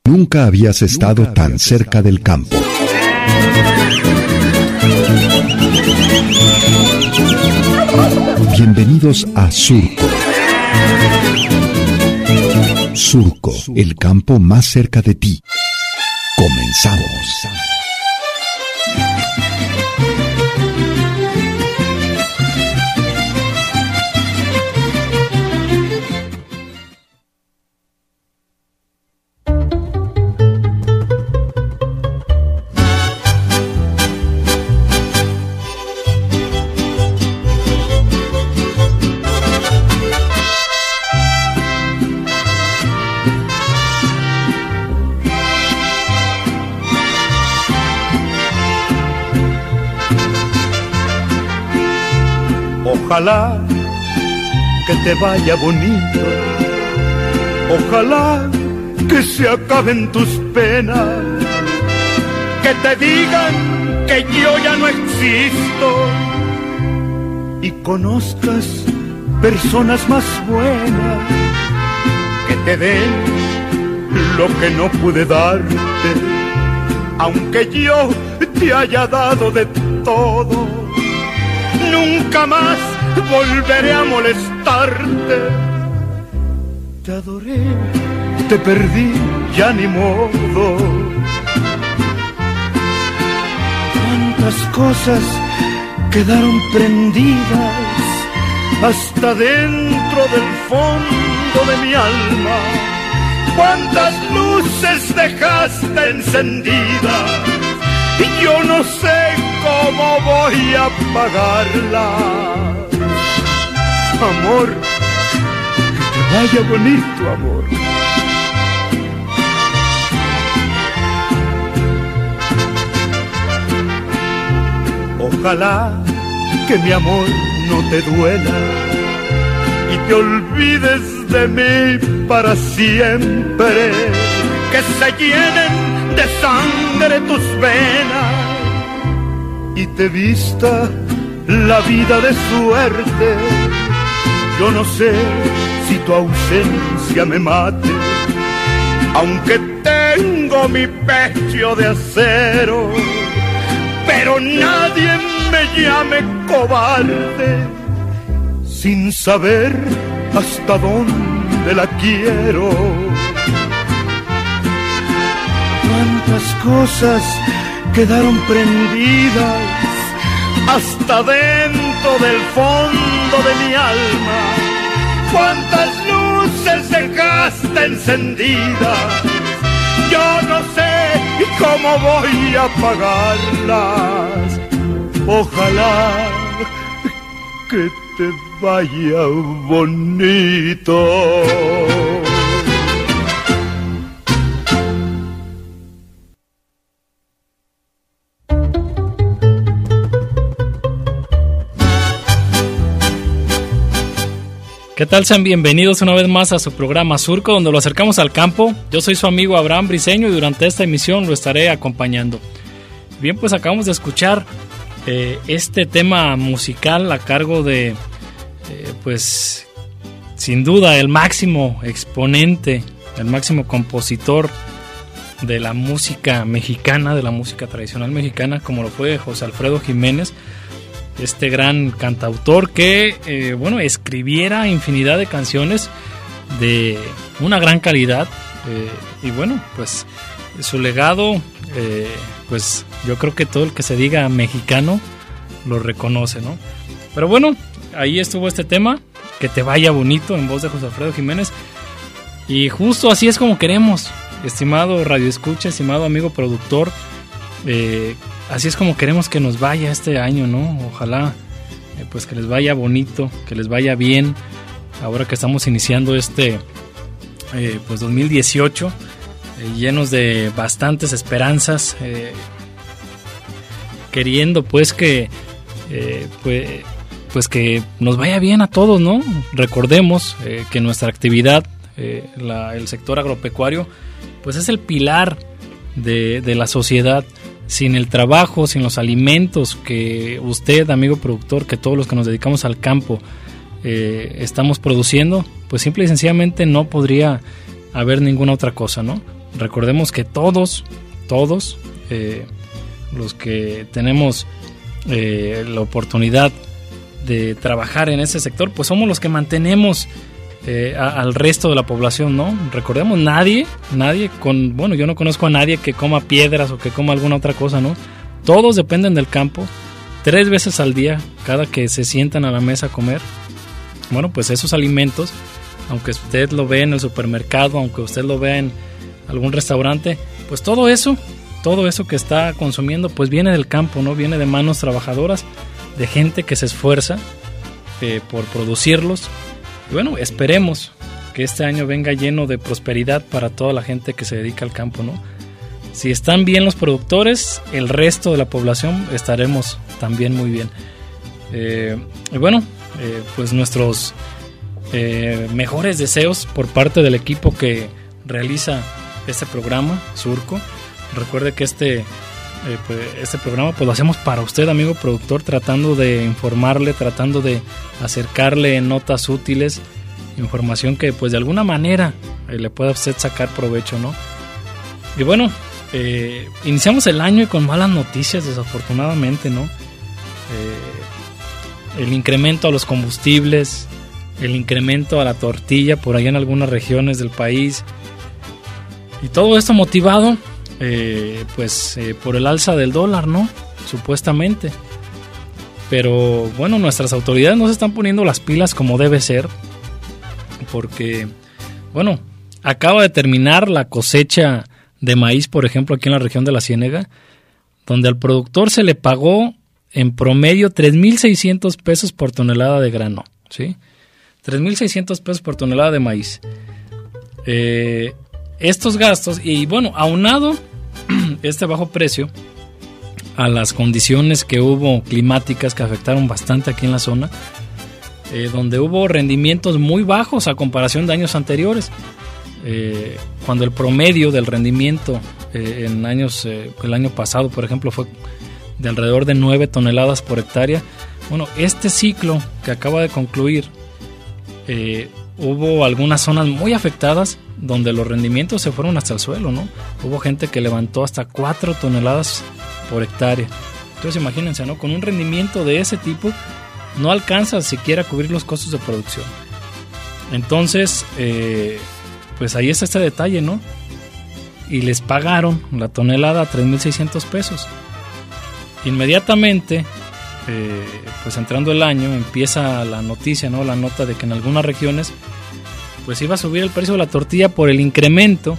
Nunca habías estado tan cerca del campo. Bienvenidos a Surco. Surco, el campo más cerca de ti. Comenzamos. Ojalá que te vaya bonito, ojalá que se acaben tus penas, que te digan que yo ya no existo y conozcas personas más buenas que te den lo que no pude darte, aunque yo te haya dado de todo. Nunca más volveré a molestarte. Te adoré, te perdí, ya ni modo. Cuántas cosas quedaron prendidas hasta dentro del fondo de mi alma. Cuántas luces dejaste encendidas y yo no sé cómo voy a apagarla. Amor, que te vaya bonito, amor. Ojalá que mi amor no te duela y te olvides de mí para siempre, que se llenen de sangre tus venas y te vista la vida de suerte. Yo no sé si tu ausencia me mate, aunque tengo mi pecho de acero, pero nadie me llame cobarde sin saber hasta dónde la quiero. Cuántas cosas quedaron prendidas hasta dentro del fondo de mi alma. Cuántas luces dejaste encendidas, yo no sé cómo voy a apagarlas. Ojalá que te vaya bonito. ¿Qué tal? Sean bienvenidos una vez más a su programa Surco, donde lo acercamos al campo. Yo soy su amigo Abraham Briceño y durante esta emisión lo estaré acompañando. Bien, pues acabamos de escuchar este tema musical a cargo de, pues, sin duda el máximo exponente, el máximo compositor de la música mexicana, de la música tradicional mexicana, como lo fue José Alfredo Jiménez. Este gran cantautor que, bueno, escribiera infinidad de canciones de una gran calidad y bueno, pues su legado, pues yo creo que todo el que se diga mexicano lo reconoce, ¿no? Pero bueno, ahí estuvo este tema, Que te vaya bonito, en voz de José Alfredo Jiménez, y justo así es como queremos, estimado radioescucha, estimado amigo productor, así es como queremos que nos vaya este año, ¿no? Ojalá pues que les vaya bonito, que les vaya bien, ahora que estamos iniciando pues 2018, llenos de bastantes esperanzas, queriendo pues que pues que nos vaya bien a todos, ¿no? Recordemos que nuestra actividad, el sector agropecuario, pues es el pilar de la sociedad. Sin el trabajo, sin los alimentos que usted, amigo productor, que todos los que nos dedicamos al campo estamos produciendo, pues simple y sencillamente no podría haber ninguna otra cosa, ¿no? recordemos que todos los que tenemos la oportunidad de trabajar en ese sector, pues somos los que mantenemos al resto de la población, ¿no? Recordemos, nadie yo no conozco a nadie que coma piedras o que coma alguna otra cosa, ¿no? Todos dependen del campo, 3 veces al día, cada que se sientan a la mesa a comer. Bueno, pues esos alimentos, aunque usted lo vea en el supermercado, aunque usted lo vea en algún restaurante, pues todo eso que está consumiendo, pues viene del campo, ¿no? Viene de manos trabajadoras, de gente que se esfuerza por producirlos. Y bueno, esperemos que este año venga lleno de prosperidad para toda la gente que se dedica al campo, ¿no? Si están bien los productores, el resto de la población estaremos también muy bien. Y bueno, pues nuestros mejores deseos por parte del equipo que realiza este programa, Surco. Recuerde que este programa pues lo hacemos para usted, amigo productor, tratando de informarle, tratando de acercarle notas útiles, información que pues de alguna manera le pueda usted sacar provecho, ¿no? Y bueno, iniciamos el año y con malas noticias, desafortunadamente, ¿no? El incremento a los combustibles, el incremento a la tortilla por allá en algunas regiones del país, y todo esto motivado por el alza del dólar, ¿no? Supuestamente. Pero bueno, nuestras autoridades no se están poniendo las pilas como debe ser, porque bueno, acaba de terminar la cosecha de maíz, por ejemplo, aquí en la región de la Ciénega, donde al productor se le pagó en promedio 3,600 pesos por tonelada de grano, ¿sí? 3,600 pesos por tonelada de maíz. Estos gastos, y bueno, aunado este bajo precio a las condiciones que hubo climáticas que afectaron bastante aquí en la zona, donde hubo rendimientos muy bajos a comparación de años anteriores, cuando el promedio del rendimiento el año pasado, por ejemplo, fue de alrededor de 9 toneladas por hectárea. Bueno, este ciclo que acaba de concluir, hubo algunas zonas muy afectadas donde los rendimientos se fueron hasta el suelo, ¿no? Hubo gente que levantó hasta 4 toneladas por hectárea. Entonces imagínense, ¿no? Con un rendimiento de ese tipo no alcanza siquiera a cubrir los costos de producción. Entonces, pues ahí está este detalle, ¿no? Y les pagaron la tonelada a 3,600 pesos. Inmediatamente, pues entrando el año, empieza la noticia, ¿no? La nota de que en algunas regiones pues iba a subir el precio de la tortilla por el incremento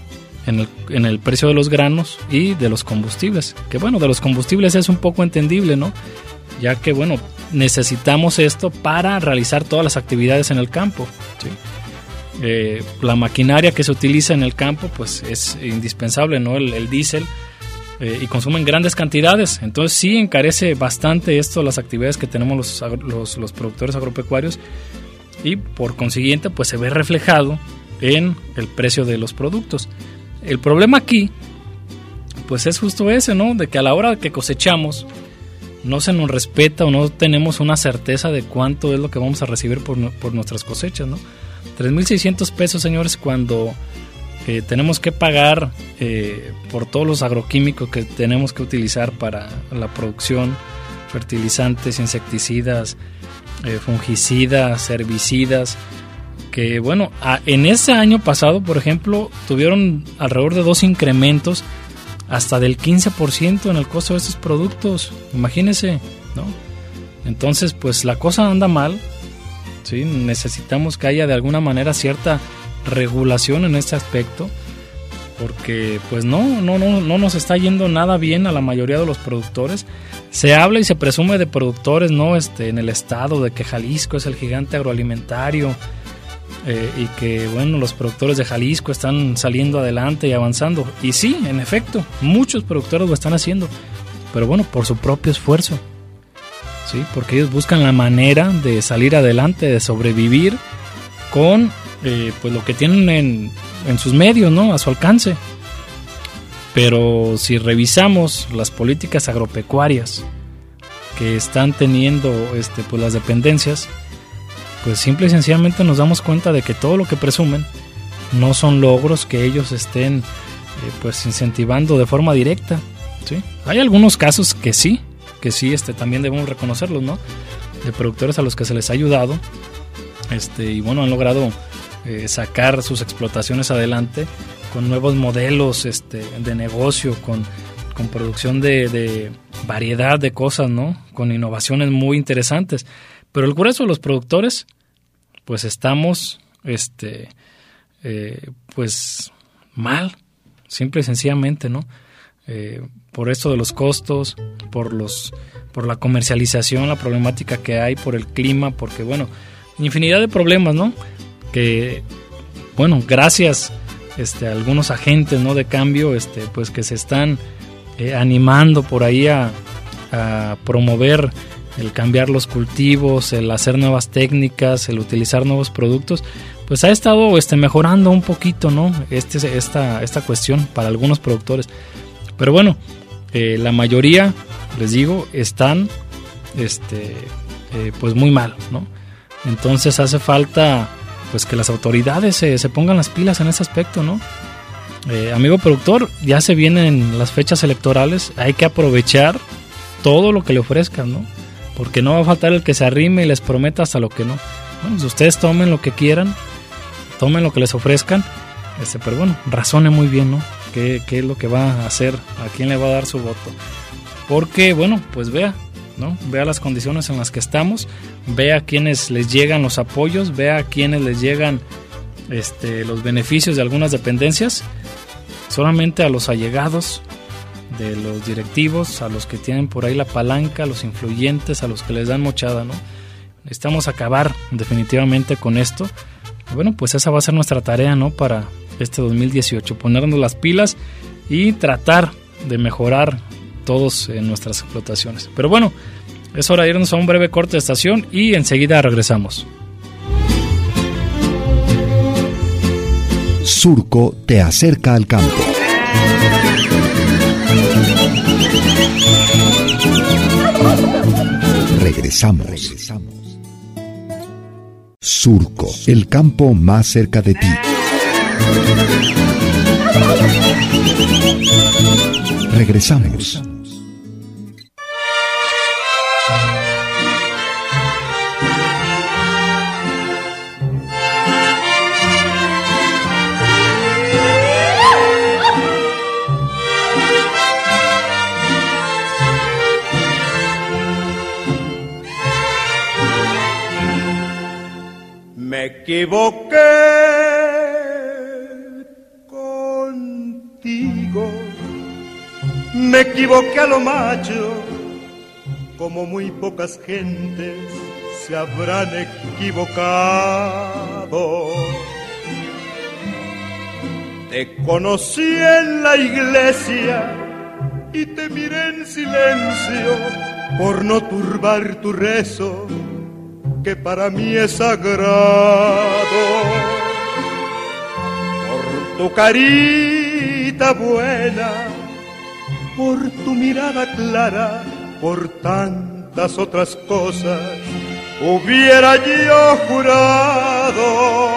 en el precio de los granos y de los combustibles. Que bueno, de los combustibles es un poco entendible, ¿no? Ya que bueno, necesitamos esto para realizar todas las actividades en el campo, ¿sí? La maquinaria que se utiliza en el campo pues es indispensable, ¿no? El diésel, y consumen grandes cantidades. Entonces sí encarece bastante esto las actividades que tenemos los productores agropecuarios, y por consiguiente pues se ve reflejado en el precio de los productos. El problema aquí pues es justo ese, ¿no? De que a la hora que cosechamos no se nos respeta o no tenemos una certeza de cuánto es lo que vamos a recibir por nuestras cosechas, ¿no? 3,600 pesos, señores, cuando tenemos que pagar por todos los agroquímicos que tenemos que utilizar para la producción, fertilizantes, insecticidas, fungicidas, herbicidas, que bueno, en ese año pasado, por ejemplo, tuvieron alrededor de 2 incrementos hasta del 15% en el costo de estos productos. Imagínense, ¿no? Entonces, pues la cosa anda mal, ¿sí? Necesitamos que haya de alguna manera cierta regulación en este aspecto, porque pues no nos está yendo nada bien a la mayoría de los productores. Se habla y se presume de productores, ¿no? En el estado, de que Jalisco es el gigante agroalimentario, y que bueno, los productores de Jalisco están saliendo adelante y avanzando, y sí, en efecto, muchos productores lo están haciendo, pero bueno, por su propio esfuerzo, sí, porque ellos buscan la manera de salir adelante, de sobrevivir con pues lo que tienen en sus medios, ¿no? A su alcance. Pero si revisamos las políticas agropecuarias que están teniendo pues las dependencias, pues simple y sencillamente nos damos cuenta de que todo lo que presumen no son logros que ellos estén pues incentivando de forma directa, ¿sí? Hay algunos casos que sí también debemos reconocerlos, ¿no? De productores a los que se les ha ayudado, y bueno, han logrado sacar sus explotaciones adelante con nuevos modelos de negocio, con producción de variedad de cosas, ¿no? Con innovaciones muy interesantes. Pero el grueso de los productores, pues estamos, pues mal, simple y sencillamente, ¿no? Por esto de los costos, por la comercialización, la problemática que hay, por el clima, porque bueno, infinidad de problemas, ¿no? Que bueno, gracias a algunos agentes, ¿no? De cambio, pues que se están animando por ahí a promover el cambiar los cultivos, el hacer nuevas técnicas, el utilizar nuevos productos, pues ha estado mejorando un poquito, ¿no? Esta cuestión para algunos productores. Pero bueno, la mayoría, les digo, están pues muy mal, ¿no? Entonces hace falta pues que las autoridades se pongan las pilas en ese aspecto, ¿no? Amigo productor, ya se vienen las fechas electorales, hay que aprovechar todo lo que le ofrezcan, ¿no? Porque no va a faltar el que se arrime y les prometa hasta lo que no. Bueno, si ustedes tomen lo que quieran, tomen lo que les ofrezcan, pero bueno, razone muy bien, ¿no? ¿Qué es lo que va a hacer? ¿A quién le va a dar su voto? Porque, bueno, pues vea, ¿no? Vea las condiciones en las que estamos, vea a quienes les llegan los apoyos, vea a quienes les llegan los beneficios de algunas dependencias, solamente a los allegados de los directivos, a los que tienen por ahí la palanca, a los influyentes, a los que les dan mochada, ¿no? Necesitamos acabar definitivamente con esto. Bueno, pues esa va a ser nuestra tarea, ¿no? Para este 2018, ponernos las pilas y tratar de mejorar todos en nuestras explotaciones. Pero bueno, es hora de irnos a un breve corte de estación y enseguida regresamos. Surco te acerca al campo. Regresamos. Surco, el campo más cerca de ti. Regresamos. Me equivoqué contigo, me equivoqué a lo macho, como muy pocas gentes se habrán equivocado. Te conocí en la iglesia y te miré en silencio por no turbar tu rezo, que para mí es sagrado. Por tu carita buena, por tu mirada clara, por tantas otras cosas, hubiera yo jurado.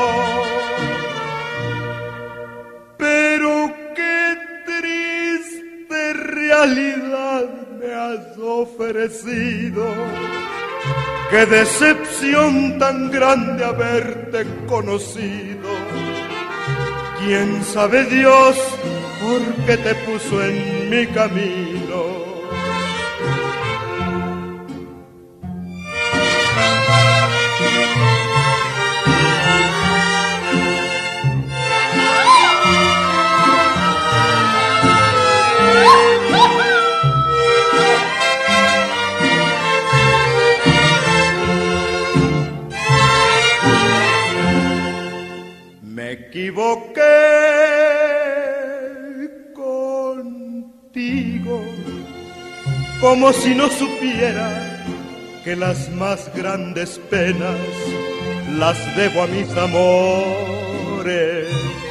Pero qué triste realidad me has ofrecido. Qué decepción tan grande haberte conocido. ¿Quién sabe Dios por qué te puso en mi camino? Me equivoqué contigo, como si no supiera que las más grandes penas las debo a mis amores.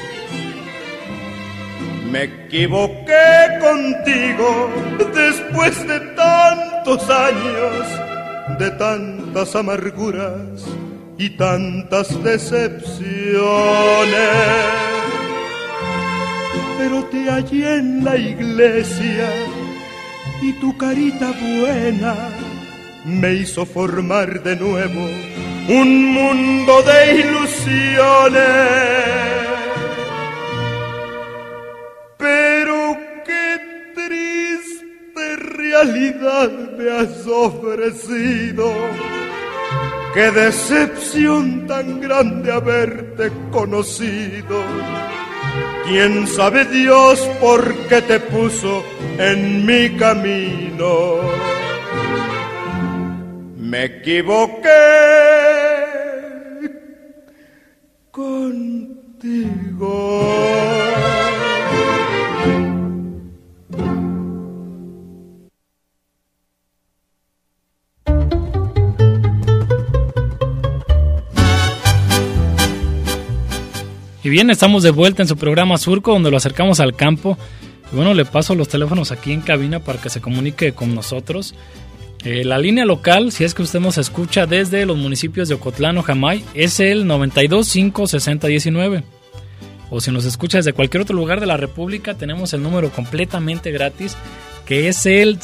Me equivoqué contigo después de tantos años, de tantas amarguras, y tantas decepciones. Pero te hallé en la iglesia y tu carita buena me hizo formar de nuevo un mundo de ilusiones. Pero qué triste realidad me has ofrecido, qué decepción tan grande haberte conocido. ¿Quién sabe Dios por qué te puso en mi camino? Me equivoqué contigo. Y bien, estamos de vuelta en su programa Surco, donde lo acercamos al campo. Y bueno, le paso los teléfonos aquí en cabina para que se comunique con nosotros. La línea local, si es que usted nos escucha desde los municipios de Ocotlán o Jamay, es el 925-6019. O si nos escucha desde cualquier otro lugar de la República, tenemos el número completamente gratis, que es el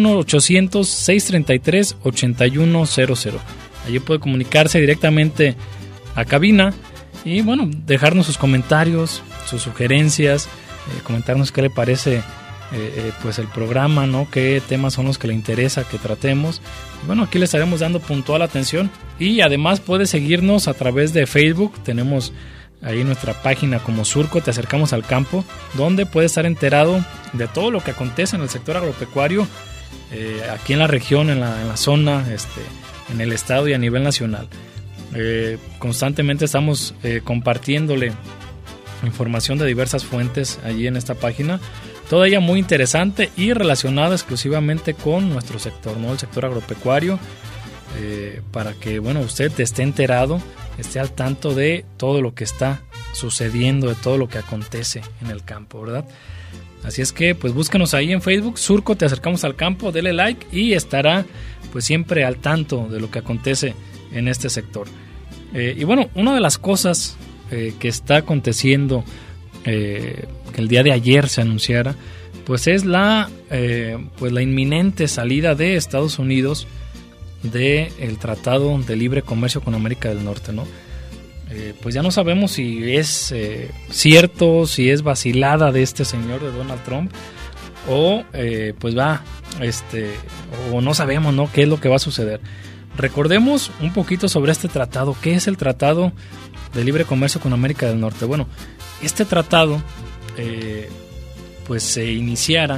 01800-633-8100. Allí puede comunicarse directamente a cabina y bueno, dejarnos sus comentarios, sus sugerencias, comentarnos qué le parece pues el programa, ¿no? Qué temas son los que le interesa que tratemos. Y bueno, aquí le estaremos dando puntual atención. Y además puede seguirnos a través de Facebook. Tenemos ahí nuestra página como Surco, Te Acercamos al Campo, donde puede estar enterado de todo lo que acontece en el sector agropecuario, aquí en la región, en la zona, en el estado y a nivel nacional. Constantemente estamos compartiéndole información de diversas fuentes allí en esta página, toda ella muy interesante y relacionada exclusivamente con nuestro sector, ¿no? El sector agropecuario, para que bueno, usted esté enterado, esté al tanto de todo lo que está sucediendo, de todo lo que acontece en el campo, ¿verdad? Así es que pues búsquenos ahí en Facebook, Surco, Te Acercamos al Campo, dele like y estará pues siempre al tanto de lo que acontece en este sector. Y bueno, una de las cosas que está aconteciendo, que el día de ayer se anunciara, pues es la inminente salida de Estados Unidos del Tratado de Libre Comercio con América del Norte, ¿no? Pues ya no sabemos si es cierto, si es vacilada de este señor de Donald Trump, o pues va, o no sabemos, ¿no? Qué es lo que va a suceder. Recordemos un poquito sobre este tratado. ¿Qué es el Tratado de Libre Comercio con América del Norte? Bueno, este tratado pues se iniciara,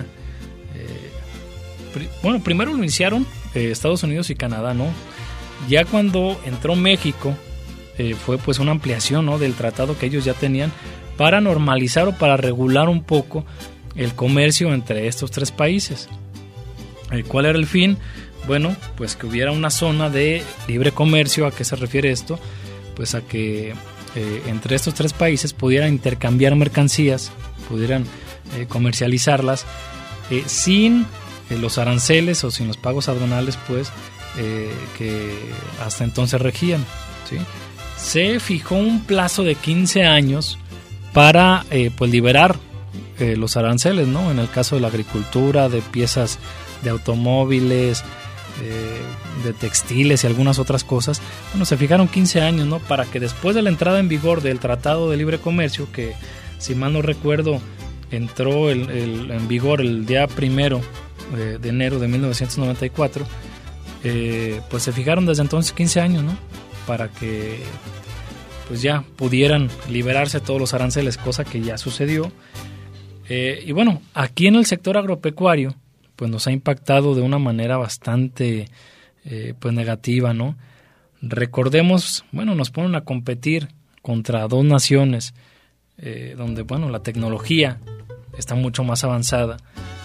primero lo iniciaron Estados Unidos y Canadá, ¿no? Ya cuando entró México, fue pues una ampliación, ¿no?, del tratado que ellos ya tenían para normalizar o para regular un poco el comercio entre estos tres países. ¿Cuál era el fin? Bueno, pues que hubiera una zona de libre comercio. ¿A qué se refiere esto? Pues a que entre estos tres países pudieran intercambiar mercancías, pudieran comercializarlas sin los aranceles o sin los pagos aduanales, pues que hasta entonces regían, ¿sí? Se fijó un plazo de 15 años para pues liberar los aranceles, ¿no? En el caso de la agricultura, de piezas de automóviles, de textiles y algunas otras cosas. Bueno, se fijaron 15 años, ¿no? Para que después de la entrada en vigor del Tratado de Libre Comercio, que si mal no recuerdo entró en vigor el día 1 de enero de 1994, pues se fijaron desde entonces 15 años, ¿no? Para que pues ya pudieran liberarse todos los aranceles, cosa que ya sucedió. Y bueno, aquí en el sector agropecuario pues nos ha impactado de una manera bastante pues negativa, ¿no? Recordemos, bueno, nos ponen a competir contra dos naciones donde, bueno, la tecnología está mucho más avanzada,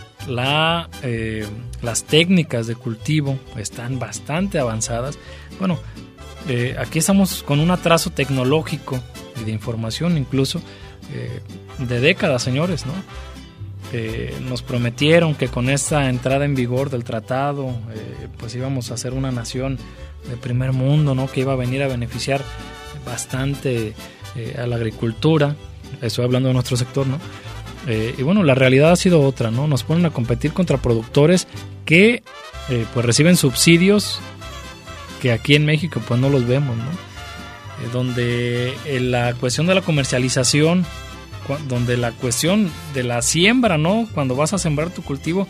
las técnicas de cultivo están bastante avanzadas. Bueno, aquí estamos con un atraso tecnológico y de información incluso de décadas, señores, ¿no? Nos prometieron que con esta entrada en vigor del tratado pues íbamos a ser una nación de primer mundo, ¿no? Que iba a venir a beneficiar bastante a la agricultura. Estoy hablando de nuestro sector, ¿no? Y bueno, la realidad ha sido otra, ¿no? Nos ponen a competir contra productores que pues reciben subsidios que aquí en México pues no los vemos, ¿no? Donde la cuestión de la comercialización, donde la cuestión de la siembra, ¿no? Cuando vas a sembrar tu cultivo,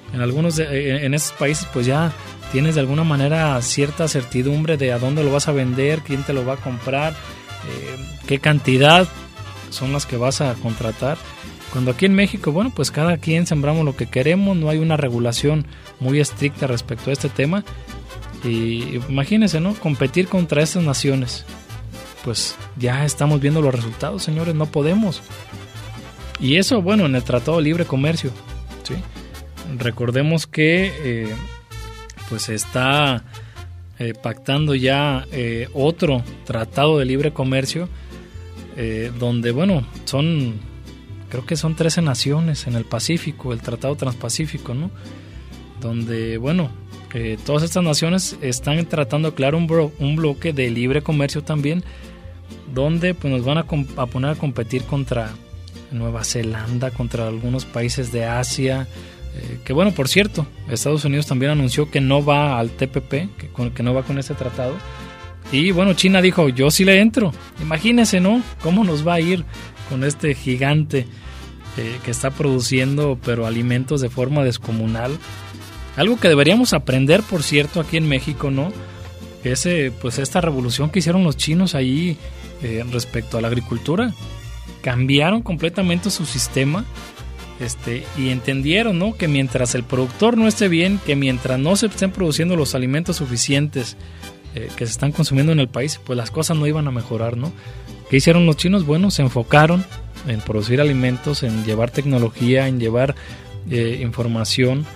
en esos países pues ya tienes de alguna manera cierta certidumbre de a dónde lo vas a vender, quién te lo va a comprar, qué cantidad son las que vas a contratar. Cuando aquí en México, bueno, pues cada quien sembramos lo que queremos, no hay una regulación muy estricta respecto a este tema. Y imagínense, ¿no? Competir contra estas naciones. Pues ya estamos viendo los resultados, señores, no podemos. Y eso, bueno, en el Tratado de Libre Comercio, ¿sí? Recordemos que pues se está pactando ya otro Tratado de Libre Comercio, donde, bueno, creo que son 13 naciones en el Pacífico, el Tratado Transpacífico, ¿no? Donde, bueno, todas estas naciones están tratando de crear un bloque de libre comercio también, donde pues nos van a poner a competir contra Nueva Zelanda, contra algunos países de Asia, que bueno, por cierto, Estados Unidos también anunció que no va al TPP, que no va con este tratado. Y bueno, China dijo, yo sí le entro. Imagínense, ¿no? ¿Cómo nos va a ir con este gigante que está produciendo pero alimentos de forma descomunal? Algo que deberíamos aprender, por cierto, aquí en México, ¿no? Es pues esta revolución que hicieron los chinos ahí respecto a la agricultura. Cambiaron completamente su sistema y entendieron, ¿no? Que mientras el productor no esté bien, que mientras no se estén produciendo los alimentos suficientes que se están consumiendo en el país, pues las cosas no iban a mejorar, ¿no? ¿Qué hicieron los chinos? Bueno, se enfocaron en producir alimentos, en llevar tecnología, en llevar información.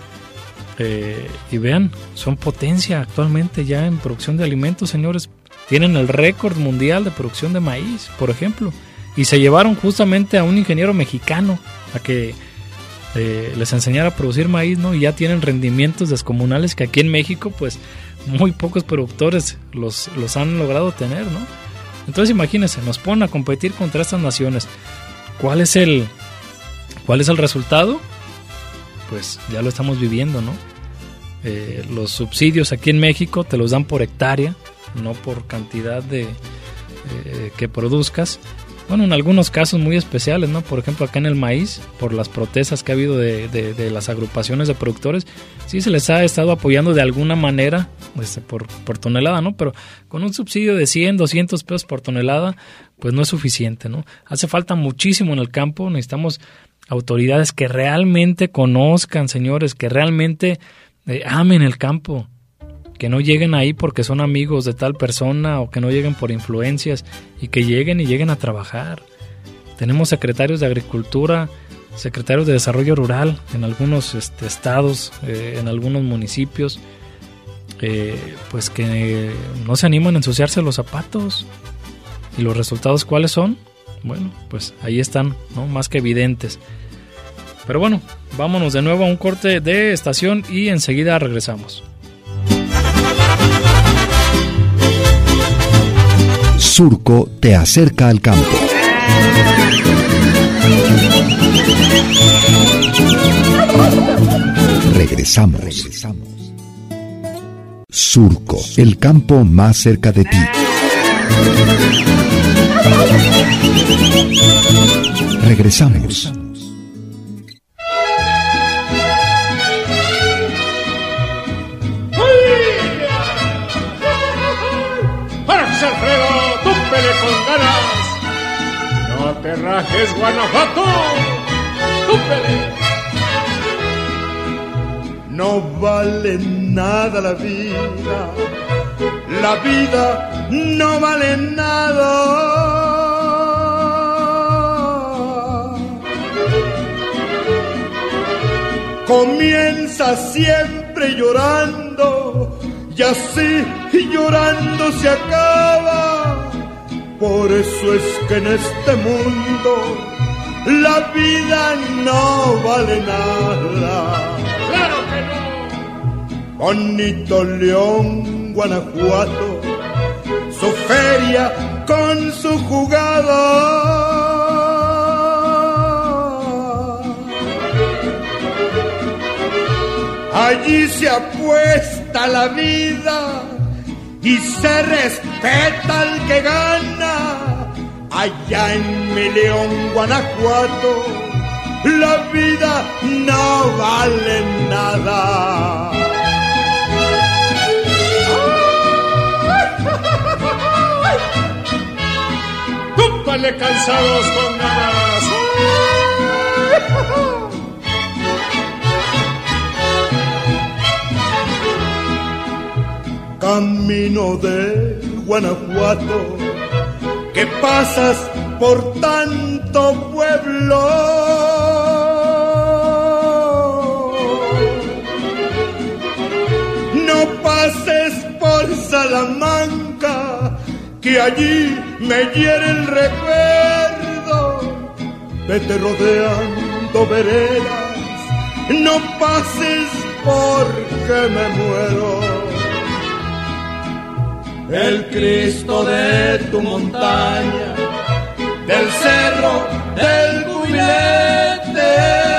Y vean, son potencia actualmente ya en producción de alimentos, señores. Tienen el récord mundial de producción de maíz, por ejemplo. Y se llevaron justamente a un ingeniero mexicano a que les enseñara a producir maíz, ¿no? Y ya tienen rendimientos descomunales que aquí en México, pues, muy pocos productores los han logrado tener, ¿no? Entonces, imagínense, nos ponen a competir contra estas naciones. ¿Cuál es el resultado? Pues ya lo estamos viviendo, ¿no? Los subsidios aquí en México te los dan por hectárea, no por cantidad de que produzcas. Bueno, en algunos casos muy especiales, ¿no? Por ejemplo, acá en el maíz, por las protestas que ha habido de las agrupaciones de productores, sí se les ha estado apoyando de alguna manera por tonelada, ¿no? Pero con un subsidio de 100, 200 pesos por tonelada, pues no es suficiente, ¿no? Hace falta muchísimo en el campo. Necesitamos autoridades que realmente conozcan, señores, que realmente amen el campo, que no lleguen ahí porque son amigos de tal persona o que no lleguen por influencias, y que lleguen a trabajar. Tenemos secretarios de Agricultura, secretarios de Desarrollo Rural en algunos estados, en algunos municipios, pues que no se animan a ensuciarse los zapatos. ¿Y los resultados cuáles son? Bueno, pues ahí están, ¿no? Más que evidentes. Pero bueno, vámonos de nuevo a un corte de estación y enseguida regresamos. Surco te acerca al campo. Regresamos. Surco, el campo más cerca de ti. Regresamos. No te rajes, Guanajuato, túpele. No vale nada la vida no vale nada. Comienza siempre llorando y así llorando se acaba. Por eso es que en este mundo la vida no vale nada. ¡Claro que no! Bonito león León, Guanajuato, su feria con su jugada. Allí se apuesta la vida y se respeta al que gana. Allá en mi León, Guanajuato, la vida no vale nada. ¡Cúmpale, cansados con ganas! Camino de Guanajuato, que pasas por tanto pueblo. No pases por Salamanca, que allí me hiere el recuerdo. Vete rodeando veredas, no pases porque me muero. El Cristo de tu montaña, del cerro del Cubilete,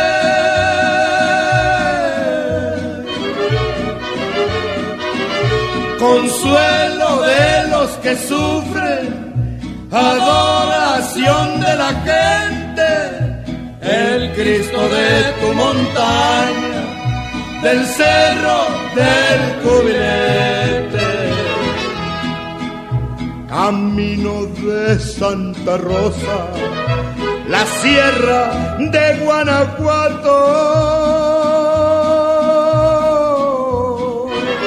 consuelo de los que sufren, adoración de la gente. El Cristo de tu montaña, del cerro del Cubilete. Camino de Santa Rosa, la sierra de Guanajuato.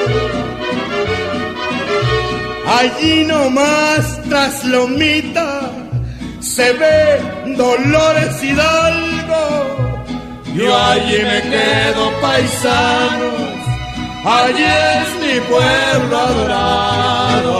Allí nomás tras Lomita se ve Dolores Hidalgo. Yo allí me quedo, paisanos, allí es mi pueblo adorado.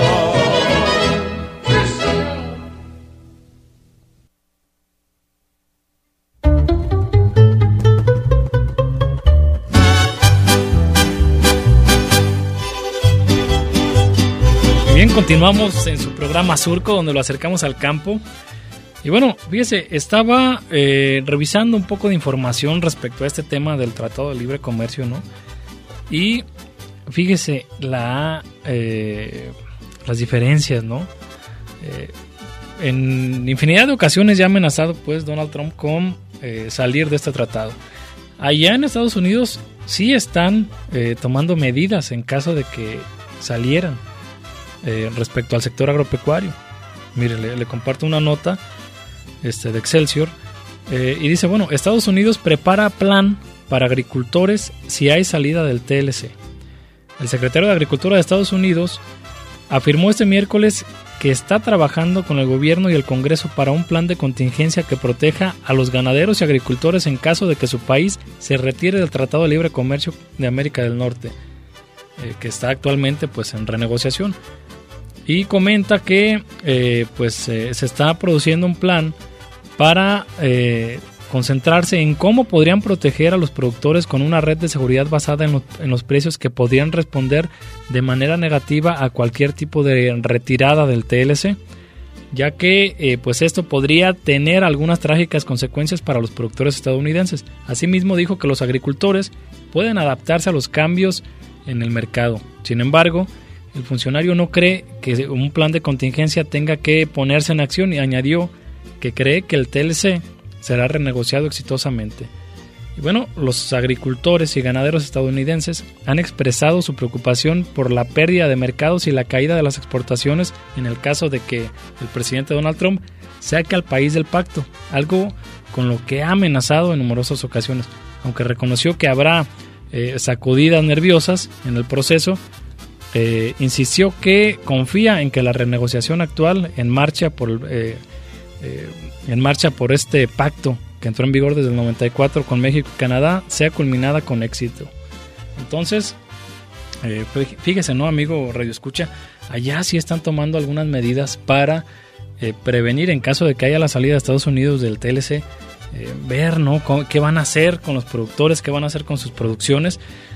Bien, continuamos en su programa Surco, donde lo acercamos al campo. Y bueno, fíjese, estaba revisando un poco de información respecto a este tema del Tratado de Libre Comercio, ¿no? Y fíjese las diferencias, ¿no? En infinidad de ocasiones ya ha amenazado pues Donald Trump con salir de este tratado. Allá en Estados Unidos sí están tomando medidas en caso de que salieran respecto al sector agropecuario. Mire, le comparto una nota de Excelsior y dice, bueno, Estados Unidos prepara plan para agricultores si hay salida del TLC. El secretario de Agricultura de Estados Unidos afirmó este miércoles que está trabajando con el gobierno y el Congreso para un plan de contingencia que proteja a los ganaderos y agricultores en caso de que su país se retire del Tratado de Libre Comercio de América del Norte, que está actualmente pues en renegociación. Y comenta que se está produciendo un plan para concentrarse en cómo podrían proteger a los productores con una red de seguridad basada en los precios que podrían responder de manera negativa a cualquier tipo de retirada del TLC, ya que pues esto podría tener algunas trágicas consecuencias para los productores estadounidenses. Asimismo, dijo que los agricultores pueden adaptarse a los cambios en el mercado. Sin embargo, el funcionario no cree que un plan de contingencia tenga que ponerse en acción y añadió que cree que el TLC será renegociado exitosamente. Y bueno, los agricultores y ganaderos estadounidenses han expresado su preocupación por la pérdida de mercados y la caída de las exportaciones en el caso de que el presidente Donald Trump saque al país del pacto, algo con lo que ha amenazado en numerosas ocasiones. Aunque reconoció que habrá sacudidas nerviosas en el proceso, insistió que confía en que la renegociación actual en marcha por este pacto que entró en vigor desde el 94 con México y Canadá sea culminada con éxito. Entonces, fíjese, ¿no, amigo Radio Escucha? Allá sí están tomando algunas medidas para prevenir en caso de que haya la salida de Estados Unidos del TLC, ver, ¿no?, qué van a hacer con los productores, qué van a hacer con sus producciones.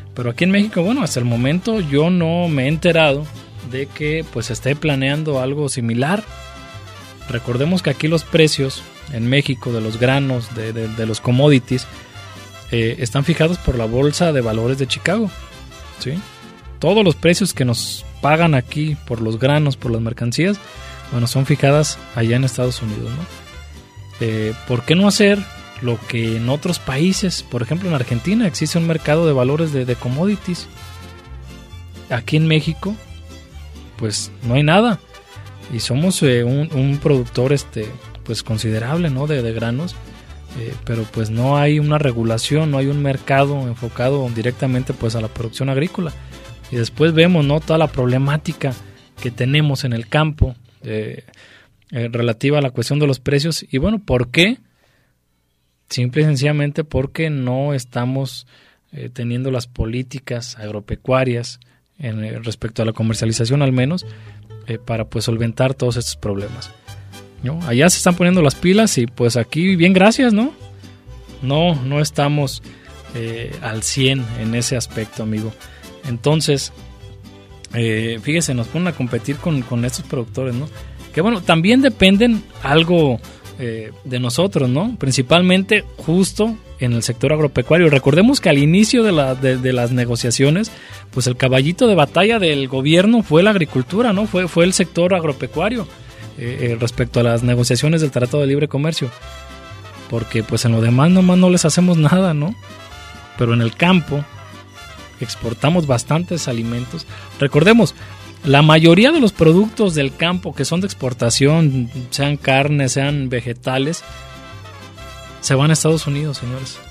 Pero aquí en México, bueno, hasta el momento yo no me he enterado de que pues se esté planeando algo similar. Recordemos que aquí los precios en México de los granos, de los commodities, están fijados por la Bolsa de Valores de Chicago, ¿sí? Todos los precios que nos pagan aquí por los granos, por las mercancías, bueno, son fijadas allá en Estados Unidos, ¿no? ¿Por qué no hacer lo que en otros países? Por ejemplo, en Argentina existe un mercado de valores de commodities. Aquí en México, pues no hay nada. Y somos un productor pues considerable, ¿no? de granos. Pero pues no hay una regulación, no hay un mercado enfocado directamente pues a la producción agrícola. Y después vemos, ¿no?, toda la problemática que tenemos en el campo relativa a la cuestión de los precios. Y bueno, ¿por qué? Simple y sencillamente porque no estamos teniendo las políticas agropecuarias respecto a la comercialización, al menos, para pues solventar todos estos problemas, ¿no? Allá se están poniendo las pilas y pues aquí bien gracias, ¿no? No estamos al 100 en ese aspecto, amigo. Entonces, fíjese, nos ponen a competir con estos productores, ¿no? Que bueno, también dependen algo de nosotros, ¿no? Principalmente justo en el sector agropecuario. Recordemos que al inicio de las negociaciones, pues el caballito de batalla del gobierno fue la agricultura, ¿no? Fue el sector agropecuario respecto a las negociaciones del Tratado de Libre Comercio. Porque pues en lo demás nomás no les hacemos nada, ¿no? Pero en el campo exportamos bastantes alimentos. Recordemos, la mayoría de los productos del campo que son de exportación, sean carnes, sean vegetales, se van a Estados Unidos, señores.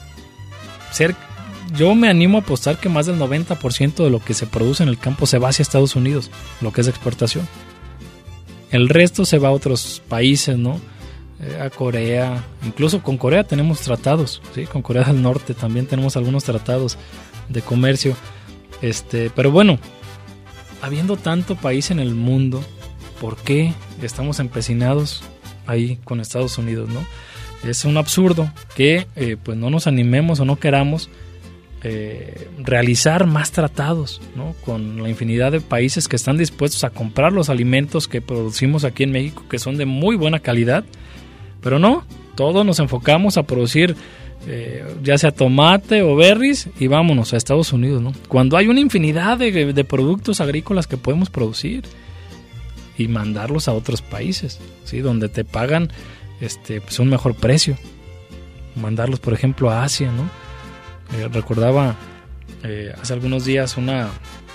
Yo me animo a apostar que más del 90% de lo que se produce en el campo se va hacia Estados Unidos, lo que es exportación. El resto se va a otros países, ¿no? A Corea, incluso con Corea tenemos tratados, ¿sí? Con Corea del Norte también tenemos algunos tratados de comercio. Pero bueno, habiendo tanto país en el mundo, ¿por qué estamos empecinados ahí con Estados Unidos, no? Es un absurdo que pues no nos animemos o no queramos realizar más tratados, ¿no? Con la infinidad de países que están dispuestos a comprar los alimentos que producimos aquí en México, que son de muy buena calidad. Pero no, todos nos enfocamos a producir ya sea tomate o berries y vámonos a Estados Unidos, ¿no? Cuando hay una infinidad de productos agrícolas que podemos producir y mandarlos a otros países, ¿sí? Donde te pagan pues un mejor precio. Mandarlos, por ejemplo, a Asia, ¿no? Recordaba hace algunos días una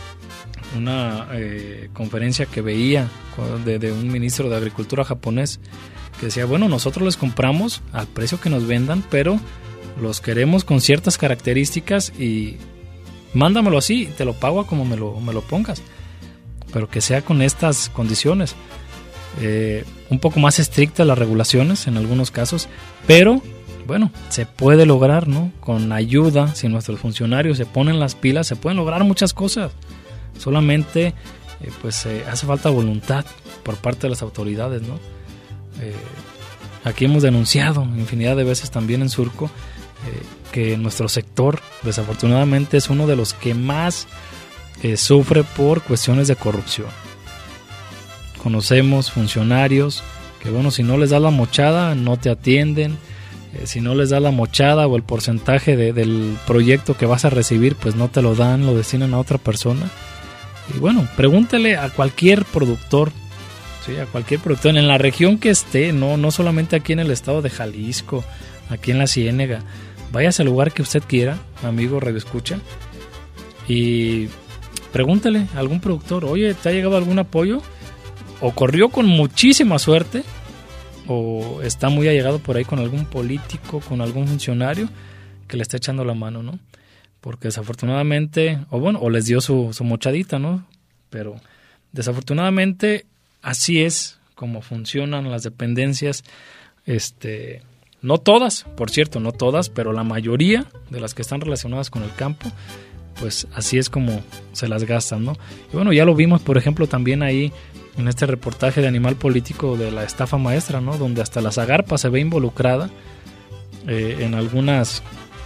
conferencia que veía de un ministro de Agricultura japonés que decía, bueno, nosotros les compramos al precio que nos vendan, pero los queremos con ciertas características y mándamelo así, te lo pago a como me lo pongas, pero que sea con estas condiciones. Un poco más estrictas las regulaciones en algunos casos, pero bueno, se puede lograr, ¿no? Con ayuda, si nuestros funcionarios se ponen las pilas, se pueden lograr muchas cosas. Solamente pues hace falta voluntad por parte de las autoridades, ¿no? Aquí hemos denunciado infinidad de veces también en Surco que nuestro sector desafortunadamente es uno de los que más sufre por cuestiones de corrupción. Conocemos funcionarios que, bueno, si no les das la mochada no te atienden, si no les das la mochada o el porcentaje del proyecto que vas a recibir, pues no te lo dan, lo destinan a otra persona. Y bueno, pregúntale a cualquier productor, ¿sí? A cualquier productor en la región que esté, no solamente aquí en el estado de Jalisco, aquí en la Ciénega. Váyase al lugar que usted quiera, amigo radioescucha, y pregúntale a algún productor, oye, ¿te ha llegado algún apoyo? O corrió con muchísima suerte, o está muy allegado por ahí con algún político, con algún funcionario que le está echando la mano, ¿no? Porque desafortunadamente, o les dio su mochadita, ¿no? Pero desafortunadamente así es como funcionan las dependencias, no todas, por cierto, no todas, pero la mayoría de las que están relacionadas con el campo, pues así es como se las gastan, ¿no? Y bueno, ya lo vimos, por ejemplo, también ahí en este reportaje de Animal Político de la estafa maestra, ¿no? Donde hasta la Zagarpa se ve involucrada en algunas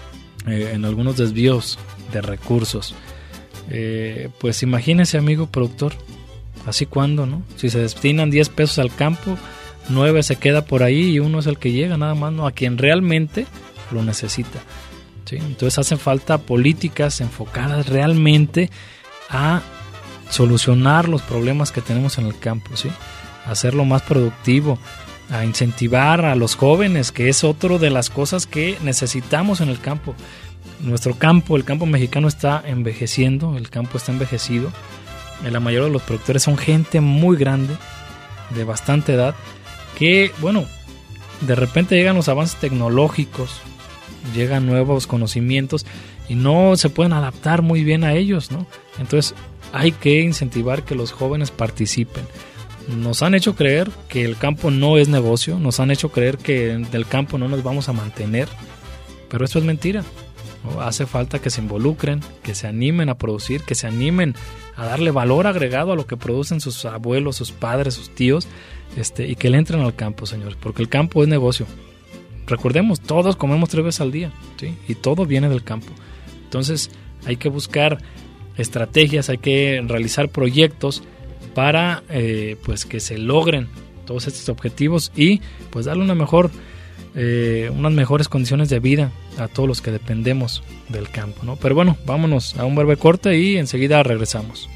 en algunos desvíos de recursos. Pues imagínese, amigo productor, así cuando, ¿no? Si se destinan 10 pesos al campo, 9 se queda por ahí y 1 es el que llega, nada más, ¿no? A quien realmente lo necesita, ¿sí? Entonces hacen falta políticas enfocadas realmente a solucionar los problemas que tenemos en el campo, ¿sí? A hacerlo más productivo, a incentivar a los jóvenes, que es otra de las cosas que necesitamos en el campo. Nuestro campo, el campo mexicano está envejeciendo, el campo está envejecido. La mayoría de los productores son gente muy grande, de bastante edad, que, bueno, de repente llegan los avances tecnológicos, llegan nuevos conocimientos y no se pueden adaptar muy bien a ellos, ¿no? Entonces hay que incentivar que los jóvenes participen. Nos han hecho creer que el campo no es negocio, nos han hecho creer que del campo no nos vamos a mantener, pero eso es mentira, ¿no? Hace falta que se involucren, que se animen a producir, que se animen a darle valor agregado a lo que producen sus abuelos, sus padres, sus tíos, y que le entren al campo, señores, porque el campo es negocio. Recordemos, todos comemos 3 veces al día, ¿sí? Y todo viene del campo. Entonces hay que buscar estrategias, hay que realizar proyectos para pues que se logren todos estos objetivos y pues darle unas mejores condiciones de vida a todos los que dependemos del campo, ¿no? Pero bueno, vámonos a un breve corte y enseguida regresamos.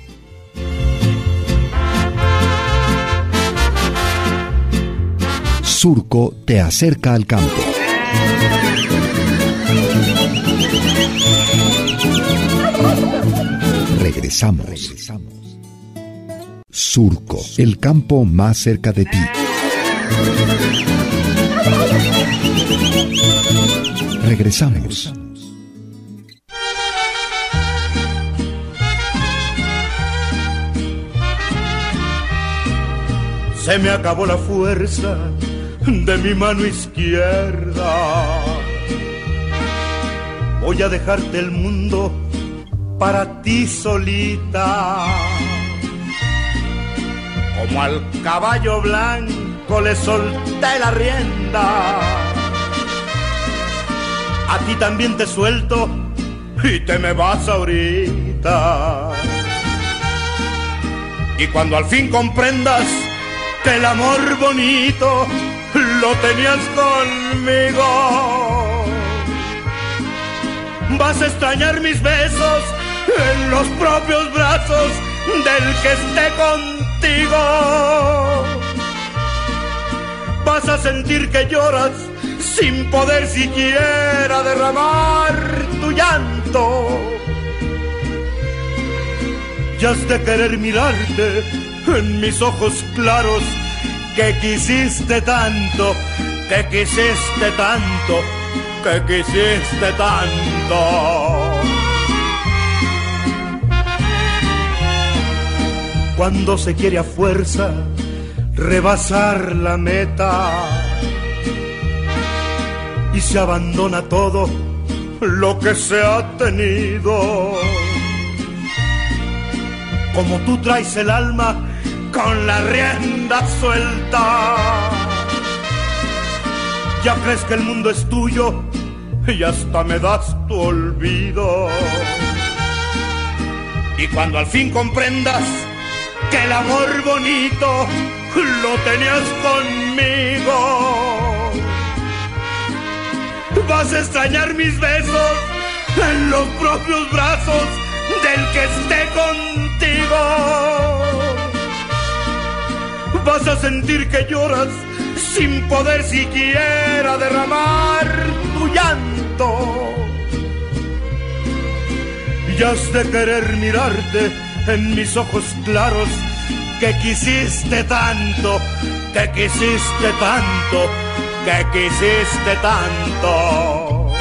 Surco te acerca al campo. Regresamos. Surco, el campo más cerca de ti. Regresamos. Se me acabó la fuerza de mi mano izquierda. Voy a dejarte el mundo para ti solita. Como al caballo blanco le solté la rienda, a ti también te suelto y te me vas ahorita. Y cuando al fin comprendas que el amor bonito lo tenías conmigo, vas a extrañar mis besos en los propios brazos del que esté contigo. Vas a sentir que lloras sin poder siquiera derramar tu llanto. Y has de querer mirarte en mis ojos claros, que quisiste tanto, que quisiste tanto, que quisiste tanto. Cuando se quiere a fuerza rebasar la meta y se abandona todo lo que se ha tenido, como tú traes el alma con la rienda suelta, ya crees que el mundo es tuyo y hasta me das tu olvido. Y cuando al fin comprendas que el amor bonito lo tenías conmigo, vas a extrañar mis besos en los propios brazos del que esté contigo. Vas a sentir que lloras sin poder siquiera derramar tu llanto. Y has de querer mirarte en mis ojos claros, que quisiste tanto, que quisiste tanto, que quisiste tanto.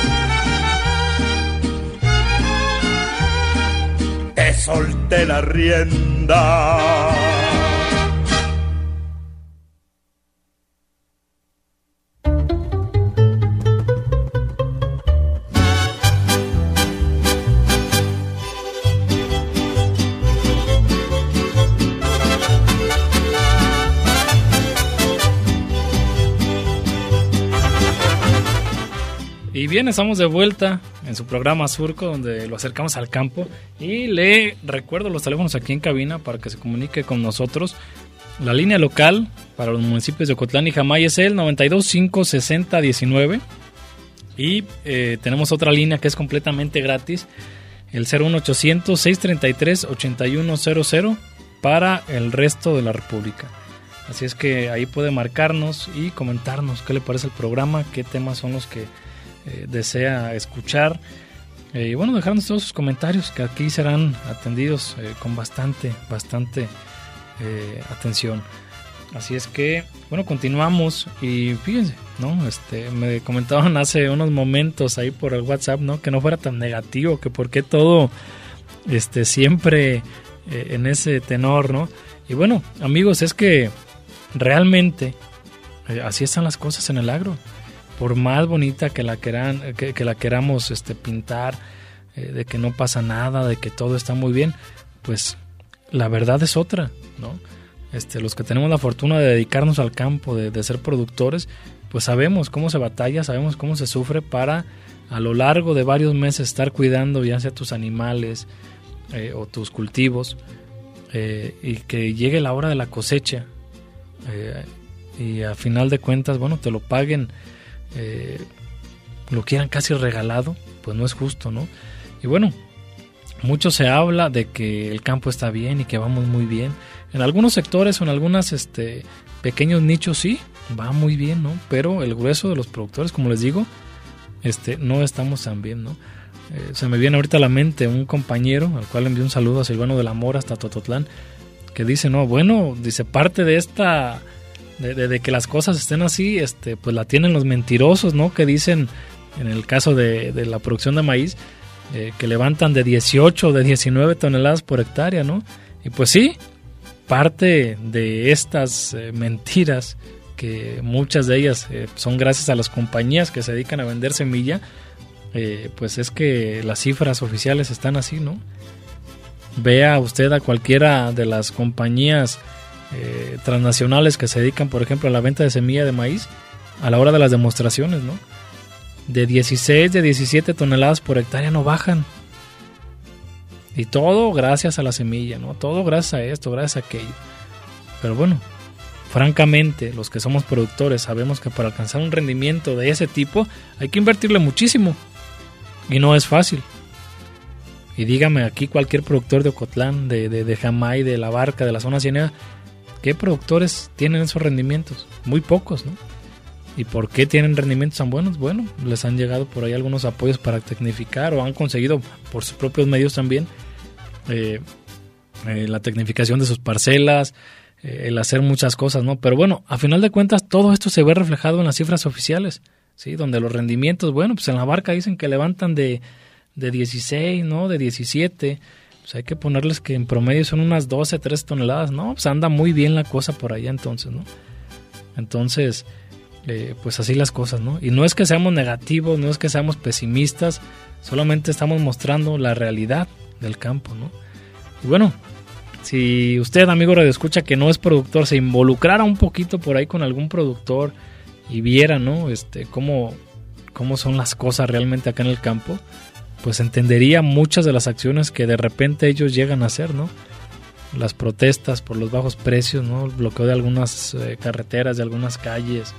Te solté la rienda. bien, estamos de vuelta en su programa Surco, donde lo acercamos al campo. Y le recuerdo los teléfonos aquí en cabina para que se comunique con nosotros. La línea local para los municipios de Ocotlán y Jamay es el 925-6019. Y tenemos otra línea que es completamente gratis, el 01800-633-8100 para el resto de la República. Así es que ahí puede marcarnos y comentarnos qué le parece el programa, qué temas son los que desea escuchar. Y bueno, dejarnos todos sus comentarios que aquí serán atendidos con bastante atención. Así es que, bueno, continuamos y fíjense, ¿no? Me comentaban hace unos momentos ahí por el WhatsApp, ¿no? Que no fuera tan negativo, que por qué todo siempre en ese tenor, ¿no? Y bueno, amigos, es que realmente así están las cosas en el agro. Por más bonita que la queramos pintar, de que no pasa nada, de que todo está muy bien, pues la verdad es otra, ¿no? Los que tenemos la fortuna de dedicarnos al campo, de ser productores, pues sabemos cómo se batalla, sabemos cómo se sufre para a lo largo de varios meses estar cuidando ya sea tus animales o tus cultivos, y que llegue la hora de la cosecha, y a final de cuentas, bueno, te lo paguen, lo quieran casi regalado, pues no es justo, ¿no? Y bueno, mucho se habla de que el campo está bien y que vamos muy bien. En algunos sectores o en algunos pequeños nichos sí, va muy bien, ¿no? Pero el grueso de los productores, como les digo, no estamos tan bien, ¿no? Se me viene ahorita a la mente un compañero, al cual envió un saludo a Silvano de la Mora hasta Tototlán, que dice, no, bueno, dice, parte de esta, de que las cosas estén así, pues la tienen los mentirosos, ¿no? Que dicen, en el caso de la producción de maíz, que levantan de 18 o de 19 toneladas por hectárea, ¿no? Y pues sí, parte de estas mentiras, que muchas de ellas son gracias a las compañías que se dedican a vender semilla, pues es que las cifras oficiales están así, ¿no? Vea usted a cualquiera de las compañías transnacionales que se dedican, por ejemplo, a la venta de semilla de maíz, a la hora de las demostraciones, ¿no? De 16, de 17 toneladas por hectárea no bajan. Y todo gracias a la semilla, ¿no? Todo gracias a esto, gracias a aquello. Pero bueno, francamente, los que somos productores sabemos que para alcanzar un rendimiento de ese tipo hay que invertirle muchísimo. Y no es fácil. Y dígame aquí cualquier productor de Ocotlán, de Jamay, de La Barca, de la zona ciénega, ¿qué productores tienen esos rendimientos? Muy pocos, ¿no? ¿Y por qué tienen rendimientos tan buenos? Bueno, les han llegado por ahí algunos apoyos para tecnificar, o han conseguido por sus propios medios también la tecnificación de sus parcelas, el hacer muchas cosas, ¿no? Pero bueno, a final de cuentas todo esto se ve reflejado en las cifras oficiales, ¿sí? Donde los rendimientos, bueno, pues en La Barca dicen que levantan de 16, ¿no? De 17, pues hay que ponerles que en promedio son unas 12, 13 toneladas, ¿no? Pues anda muy bien la cosa por allá entonces, ¿no? Entonces, pues así las cosas, ¿no? Y no es que seamos negativos, no es que seamos pesimistas, solamente estamos mostrando la realidad del campo, ¿no? Y bueno, si usted, amigo radioescucha, que no es productor, se involucrara un poquito por ahí con algún productor y viera, ¿no? Cómo son las cosas realmente acá en el campo, pues entendería muchas de las acciones que de repente ellos llegan a hacer, ¿no? Las protestas por los bajos precios, ¿no? El bloqueo de algunas carreteras, de algunas calles,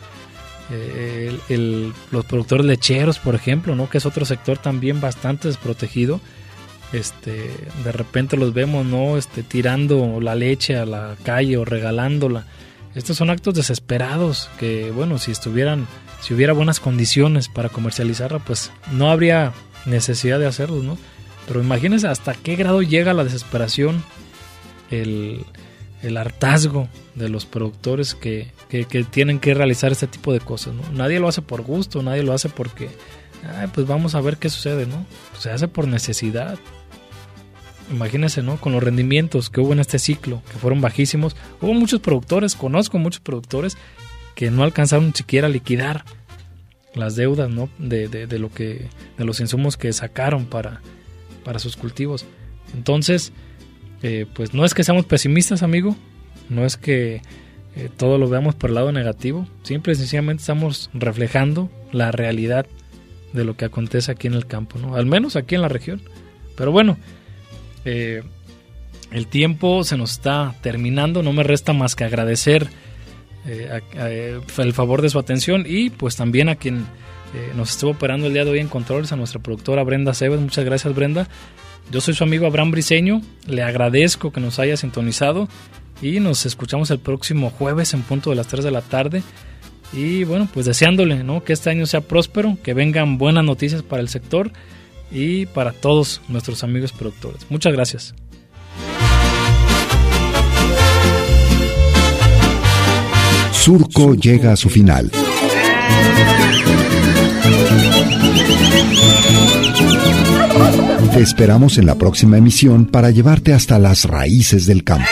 los productores lecheros, por ejemplo, ¿no? Que es otro sector también bastante desprotegido. De repente los vemos, ¿no? Tirando la leche a la calle o regalándola. Estos son actos desesperados que, bueno, si hubiera buenas condiciones para comercializarla, pues no habría necesidad de hacerlos, ¿no? Pero imagínense hasta qué grado llega la desesperación, el hartazgo de los productores que tienen que realizar este tipo de cosas, ¿no? Nadie lo hace por gusto, nadie lo hace porque, pues vamos a ver qué sucede, ¿no? Se hace por necesidad. Imagínense, ¿no? Con los rendimientos que hubo en este ciclo, que fueron bajísimos, hubo muchos productores, conozco muchos productores que no alcanzaron siquiera a liquidar las deudas, ¿no? de los insumos que sacaron para sus cultivos. Entonces, pues no es que seamos pesimistas, amigo, no es que todo lo veamos por el lado negativo, simple y sencillamente estamos reflejando la realidad de lo que acontece aquí en el campo, ¿no? Al menos aquí en la región. Pero bueno, el tiempo se nos está terminando, no me resta más que agradecer el favor de su atención y pues también a quien nos estuvo operando el día de hoy en controles, a nuestra productora Brenda Cebes. Muchas gracias, Brenda. Yo soy su amigo Abraham Briceño, le agradezco que nos haya sintonizado y nos escuchamos el próximo jueves en punto de las 3 de la tarde. Y bueno, pues deseándole, ¿no?, que este año sea próspero, que vengan buenas noticias para el sector y para todos nuestros amigos productores. Muchas gracias. Surco llega a su final. Te esperamos en la próxima emisión para llevarte hasta las raíces del campo.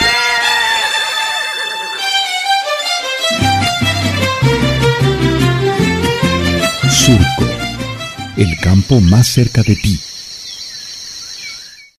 Surco, el campo más cerca de ti.